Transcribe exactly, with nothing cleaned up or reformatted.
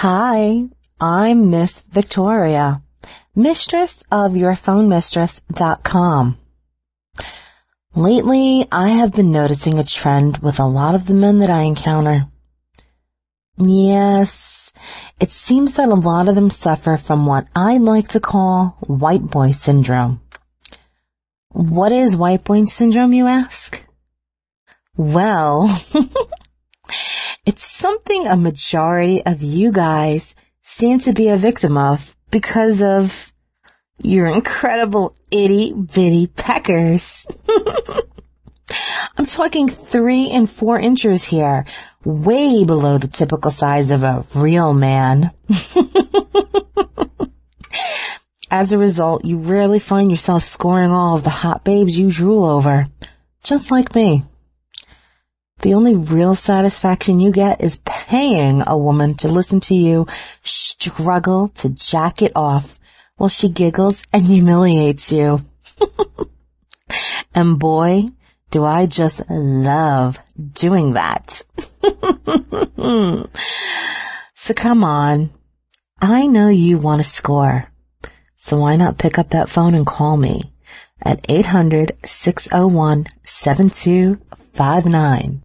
Hi, I'm Miss Victoria, mistress of your phone mistress dot com. Lately, I have been noticing a trend with a lot of the men that I encounter. Yes, it seems that a lot of them suffer from what I like to call white boy syndrome. What is white boy syndrome, you ask? Well, it's something a majority of you guys seem to be a victim of because of your incredible itty-bitty peckers. I'm talking three and four inches here, way below the typical size of a real man. As a result, you rarely find yourself scoring all of the hot babes you drool over, just like me. The only real satisfaction you get is paying a woman to listen to you struggle to jack it off while she giggles and humiliates you. And boy, do I just love doing that. So come on. I know you want to score. So why not pick up that phone and call me at eight hundred, six oh one, seven two five nine.